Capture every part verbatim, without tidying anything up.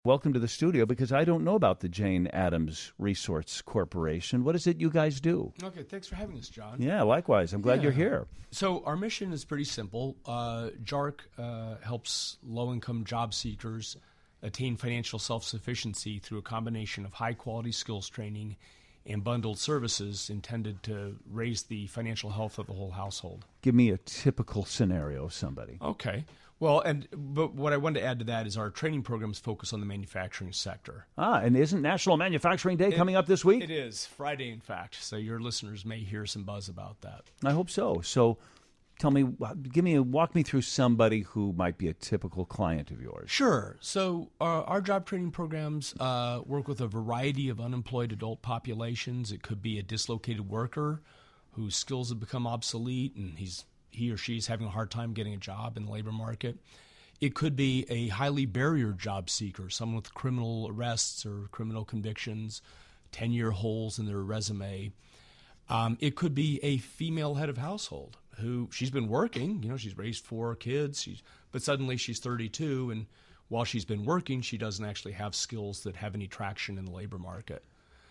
Welcome to the studio, because I don't know about the Jane Addams Resource Corporation. What is it you guys do? Okay, thanks for having us, John. Yeah, likewise. I'm glad yeah. you're here. So our mission is pretty simple. Uh, J A R C uh, helps low-income job seekers attain financial self-sufficiency through a combination of high-quality skills training and bundled services intended to raise the financial health of the whole household. Give me a typical scenario of somebody. Okay. Well, and but what I wanted to add to that is our training programs focus on the manufacturing sector. Ah, and isn't National Manufacturing Day it, coming up this week? It is, Friday, in fact. So your listeners may hear some buzz about that. I hope so. So tell me, give me, a, walk me through somebody who might be a typical client of yours. Sure. So our, our job training programs uh, work with a variety of unemployed adult populations. It could be a dislocated worker whose skills have become obsolete and he's he or she is having a hard time getting a job in the labor market. It could be a highly barriered job seeker, someone with criminal arrests or criminal convictions, ten-year holes in their resume. Um, it could be a female head of household who she's been working, you know, she's raised four kids, she's, but suddenly she's thirty-two, and while she's been working, she doesn't actually have skills that have any traction in the labor market.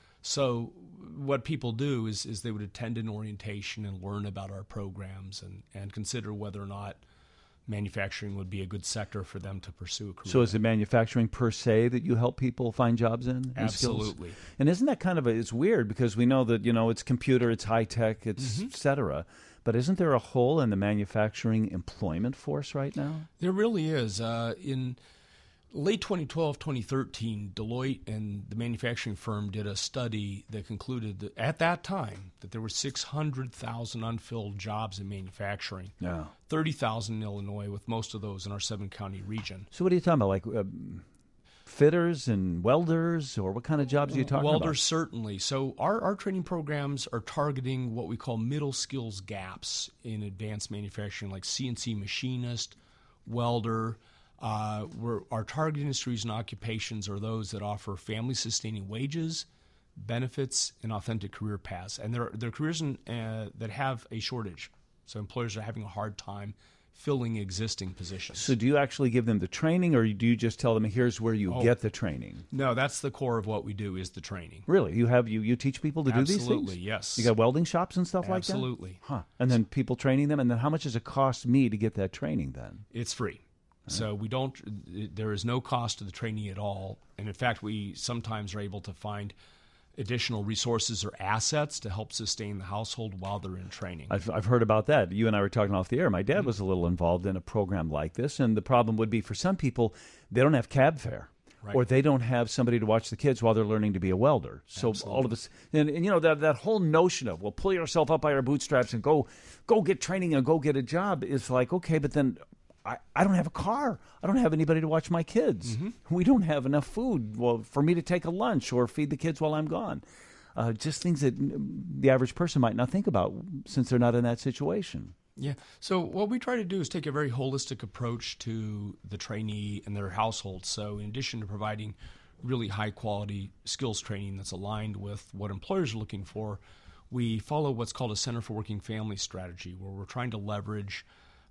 So what people do is, is they would attend an orientation and learn about our programs and, and consider whether or not manufacturing would be a good sector for them to pursue a career. So is it manufacturing per se that you help people find jobs in? Absolutely. And, and isn't that kind of a, it's weird because we know that, you know, it's computer, it's high tech, it's mm-hmm. et cetera. But isn't there a hole in the manufacturing employment force right now? There really is. Uh, in late twenty twelve, twenty thirteen, Deloitte and the manufacturing firm did a study that concluded that at that time that there were six hundred thousand unfilled jobs in manufacturing, yeah. thirty thousand in Illinois, with most of those in our seven-county region. So what are you talking about, like uh, fitters and welders, or what kind of jobs are you talking welders, about? Welders, certainly. So our, our training programs are targeting what we call middle skills gaps in advanced manufacturing, like C N C machinist, welder. Uh, we're, our target industries and occupations are those that offer family-sustaining wages, benefits, and authentic career paths. And they're, they're careers in, uh, that have a shortage. So employers are having a hard time filling existing positions. So do you actually give them the training, or do you just tell them, here's where you oh, get the training? No, that's the core of what we do is the training. Really? You have you, you teach people to Absolutely, do these things? Absolutely, yes. You got welding shops and stuff Absolutely. like that? Huh. And then people training them, and then how much does it cost me to get that training then? It's free. So we don't. There is no cost to the trainee at all, and in fact, we sometimes are able to find additional resources or assets to help sustain the household while they're in training. I've I've heard about that. You and I were talking off the air. My dad mm-hmm. was a little involved in a program like this, and the problem would be for some people, they don't have cab fare. Right. Or they don't have somebody to watch the kids while they're learning to be a welder. So Absolutely. all of us, and, and you know that that whole notion of, well, pull yourself up by your bootstraps and go go get training and go get a job is like, okay, but then I, I don't have a car. I don't have anybody to watch my kids. Mm-hmm. We don't have enough food well, for me to take a lunch or feed the kids while I'm gone. Uh, just things that the average person might not think about since they're not in that situation. Yeah. So what we try to do is take a very holistic approach to the trainee and their household. So in addition to providing really high-quality skills training that's aligned with what employers are looking for, we follow what's called a Center for Working Families strategy, where we're trying to leverage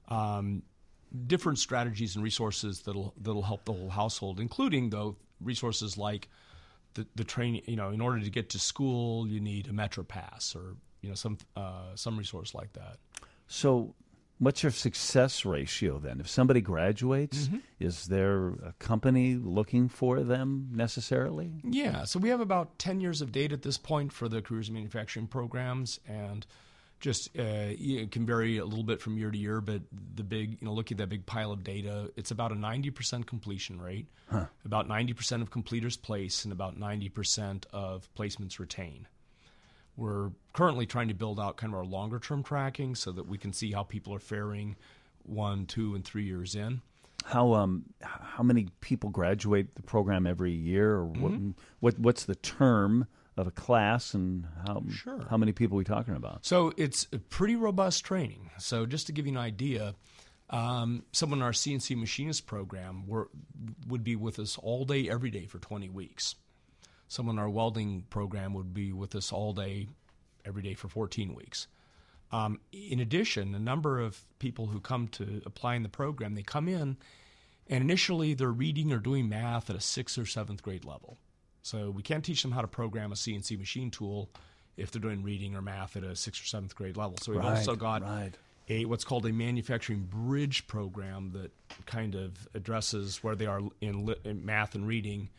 um, different strategies and resources that'll that'll help the whole household, including though resources like the the training. You know, in order to get to school, you need a Metro Pass or you know some uh, some resource like that. So, what's your success ratio then? If somebody graduates, mm-hmm. is there a company looking for them necessarily? Yeah. So we have about ten years of data at this point for the careers in manufacturing programs, and just uh, it can vary a little bit from year to year, but the big, you know, looking at that big pile of data, it's about a ninety percent completion rate, huh. about ninety percent of completers place, and about ninety percent of placements retain. We're currently trying to build out kind of our longer-term tracking so that we can see how people are faring one, two, and three years in. How um how many people graduate the program every year, or mm-hmm. what, what what's the term of a class, and how sure. how many people are we talking about? So it's a pretty robust training. So just to give you an idea, um, someone in our C N C machinist program were, would be with us all day, every day for twenty weeks. Someone in our welding program would be with us all day, every day for fourteen weeks. Um, in addition, a number of people who come to apply in the program, they come in And initially, they're reading or doing math at a sixth or seventh grade level. So we can't teach them how to program a C N C machine tool if they're doing reading or math at a sixth or seventh grade level. So we've right, also got right. a what's called a manufacturing bridge program that kind of addresses where they are in, li- in math and reading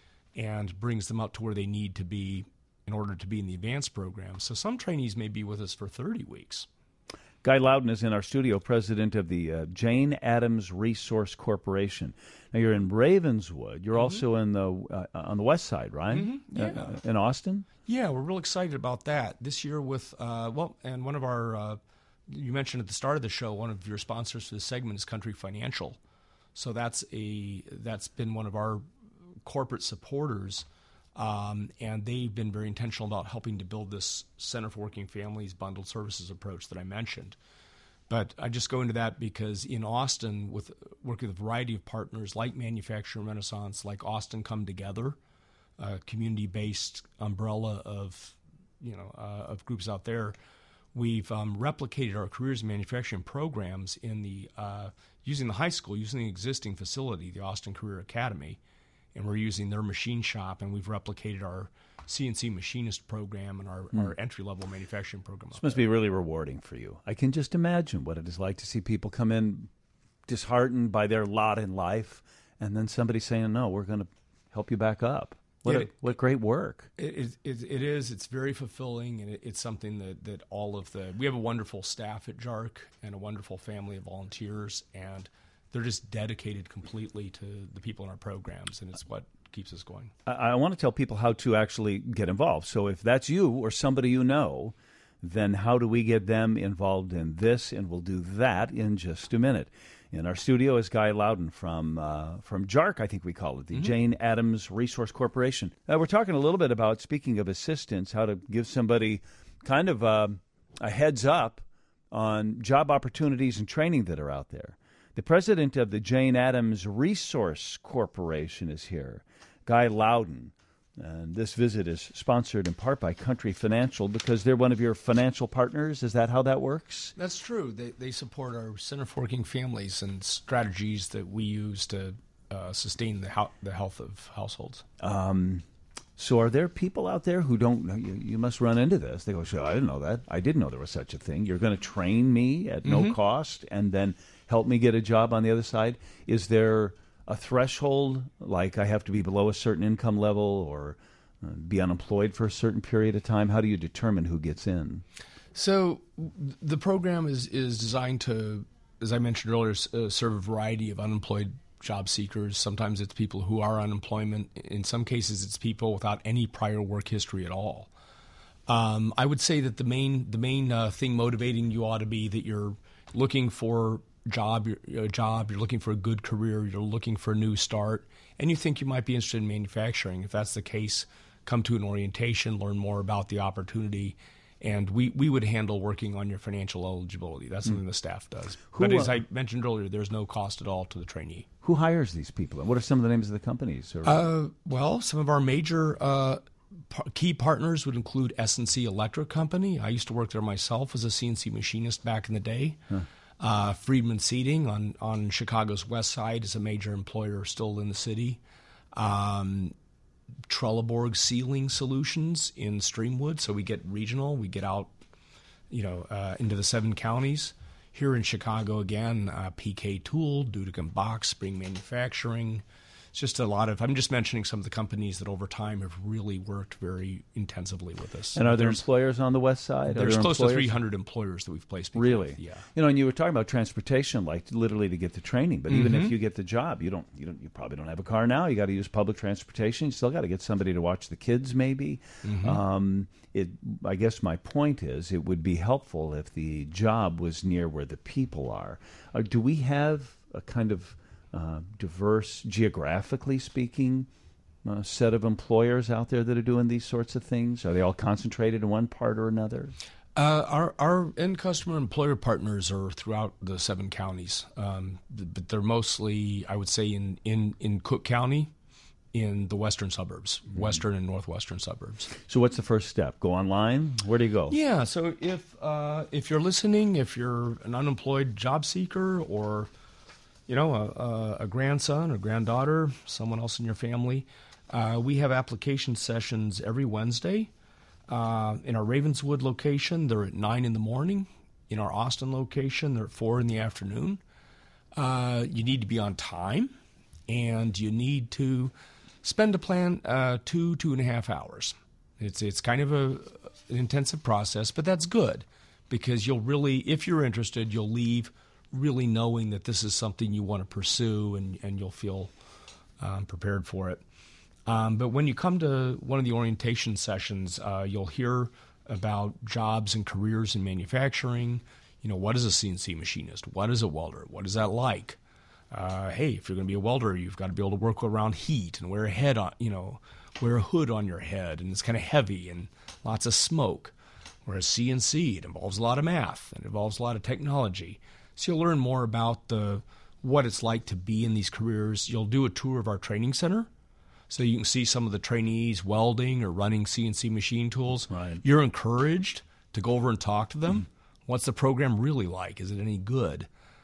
and brings them up to where they need to be in order to be in the advanced program. So some trainees may be with us for thirty weeks. Guy Loudon is in our studio, president of the uh, Jane Addams Resource Corporation. Now, you're in Ravenswood. You're mm-hmm. also in the uh, on the west side, right? Mm-hmm. Yeah. Uh, in Austin? Yeah, we're real excited about that. This year with, uh, well, and one of our, uh, you mentioned at the start of the show, one of your sponsors for this segment is Country Financial. So that's a that's been one of our corporate supporters. Um, and they've been very intentional about helping to build this Center for Working Families bundled services approach that I mentioned. But I just go into that because in Austin, with working with a variety of partners like Manufacturing Renaissance, like Austin Come Together, a community-based umbrella of you know uh, of groups out there, we've um, replicated our careers in manufacturing programs in the uh, using the high school, using the existing facility, the Austin Career Academy. And we're using their machine shop, and we've replicated our C N C machinist program and our, mm. our entry-level manufacturing program. This must be really rewarding for you. I can just imagine what it is like to see people come in disheartened by their lot in life, and then somebody saying, no, we're going to help you back up. What, yeah, a, what great work. It, it, it is. It's very fulfilling, and it, it's something that, that all of the – we have a wonderful staff at J A R C and a wonderful family of volunteers, and – they're just dedicated completely to the people in our programs, and it's what keeps us going. I, I want to tell people how to actually get involved. So if that's you or somebody you know, then how do we get them involved in this? And we'll do that in just a minute. In our studio is Guy Loudon from uh, from J A R C, I think we call it, the mm-hmm. Jane Addams Resource Corporation. Uh, we're talking a little bit about, speaking of assistance, how to give somebody kind of uh, a heads up on job opportunities and training that are out there. The president of the Jane Addams Resource Corporation is here, Guy Loudon. And this visit is sponsored in part by Country Financial because they're one of your financial partners. Is that how that works? That's true. They they support our Center for Working Families and strategies that we use to uh, sustain the, ho- the health of households. Um, so are there people out there who don't know? You, you must run into this. They go, sure, I didn't know that. I didn't know there was such a thing. You're going to train me at mm-hmm. no cost and then help me get a job on the other side. Is there a threshold, like I have to be below a certain income level or uh, be unemployed for a certain period of time? How do you determine who gets in? So the program is, is designed to, as I mentioned earlier, uh, serve a variety of unemployed job seekers. Sometimes it's people who are unemployment. In some cases, it's people without any prior work history at all. Um, I would say that the main the main uh, thing motivating you ought to be that you're looking for job, a job, you're looking for a good career, you're looking for a new start, and you think you might be interested in manufacturing. If that's the case, come to an orientation, learn more about the opportunity, and we, we would handle working on your financial eligibility. That's something mm. the staff does. Who, but as uh, I mentioned earlier, there's no cost at all to the trainee. Who hires these people? And what are some of the names of the companies? Or? Uh, well, some of our major uh, par- key partners would include S and C Electric Company. I used to work there myself as a C N C machinist back in the day. Huh. Uh, Friedman Seating on, on Chicago's west side is a major employer still in the city. Um, Trelleborg Sealing Solutions in Streamwood, so we get regional. We get out, you know, uh, into the seven counties. Here in Chicago, again, uh, P K Tool, Dudek Box, Spring Manufacturing. It's just a lot of, I'm just mentioning some of the companies that over time have really worked very intensively with us. And are there there's, employers on the west side? There's there close employers? to three hundred employers that we've placed. Really? With. Yeah. You know, and you were talking about transportation, like literally to get the training. But even mm-hmm. if you get the job, you don't, you don't, you probably don't have a car now. You got to use public transportation. You still got to get somebody to watch the kids, maybe. Mm-hmm. Um, it. I guess my point is, it would be helpful if the job was near where the people are. Uh, do we have a kind of Uh, diverse, geographically speaking, uh, set of employers out there that are doing these sorts of things? Are they all concentrated in one part or another? Uh, our our end customer employer partners are throughout the seven counties, um, but they're mostly, I would say, in, in, in Cook County, in the western suburbs, mm-hmm. western and northwestern suburbs. So what's the first step? Go online? Where do you go? Yeah, so if uh, if you're listening, if you're an unemployed job seeker or you know, a, a, a grandson or granddaughter, someone else in your family, uh, we have application sessions every Wednesday. Uh, in our Ravenswood location, they're at nine in the morning. In our Austin location, they're at four in the afternoon. Uh, you need to be on time, and you need to spend a plan uh, two, two and a half hours. It's it's kind of a, an intensive process, but that's good because you'll really, if you're interested, you'll leave really knowing that this is something you want to pursue, and, and you'll feel um, prepared for it. Um, but when you come to one of the orientation sessions, uh, you'll hear about jobs and careers in manufacturing. You know, what is a C N C machinist? What is a welder? What is that like? Uh, hey, if you're going to be a welder, you've got to be able to work around heat and wear a head on, you know, wear a hood on your head, and it's kind of heavy and lots of smoke. Whereas C N C, it involves a lot of math and it involves a lot of technology. So you'll learn more about the what it's like to be in these careers. You'll do a tour of our training center, so you can see some of the trainees welding or running C N C machine tools. Right. You're encouraged to go over and talk to them. Mm-hmm. What's the program really like? Is it any good?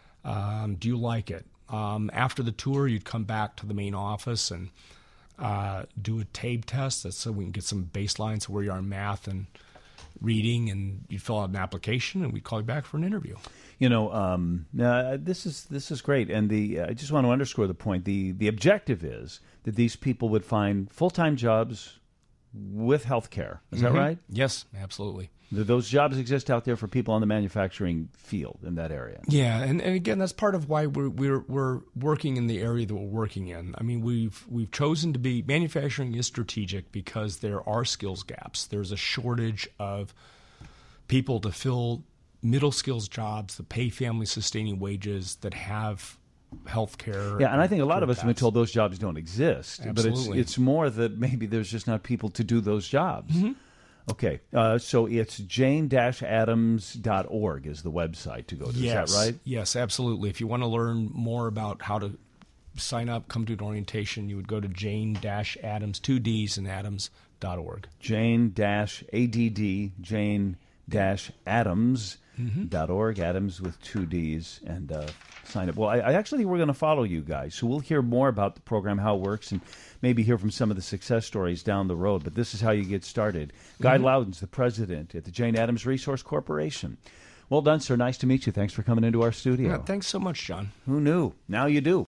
Um, do you like it? Um, after the tour, you'd come back to the main office and uh, do a TABE test. That's so we can get some baselines of where you are in math and reading, and you'd fill out an application, and we'd call you back for an interview. You know, um, uh, this is this is great, and the uh, I just want to underscore the point. The the objective is that these people would find full-time jobs with health care. Is Mm-hmm. that right? Yes, absolutely. Those jobs exist out there for people in the manufacturing field in that area. Yeah, and, and again, that's part of why we're we're we're working in the area that we're working in. I mean, we've we've chosen to be manufacturing is strategic because there are skills gaps. There's a shortage of people to fill middle skills jobs that pay family sustaining wages that have health care. Yeah, and I think a lot of us paths. have been told those jobs don't exist. Absolutely. But it's it's more that maybe there's just not people to do those jobs. Mm-hmm. Okay, uh, so it's jane dash adams dot org is the website to go to. Yes. Is that right? Yes, absolutely. If you want to learn more about how to sign up, come to an orientation, you would go to Jane dash Adams, two D's and Adams dot org. Jane dash A D D, Jane dash Adams dot org, Adams with two D's, and uh, sign up. Well, I, I actually think we're going to follow you guys, so we'll hear more about the program, how it works, and maybe hear from some of the success stories down the road. But this is how you get started. Guy mm-hmm. Loudon's the president at the Jane Addams Resource Corporation. Well done, sir. Nice to meet you. Thanks for coming into our studio. Yeah, thanks so much, John. Who knew? Now you do.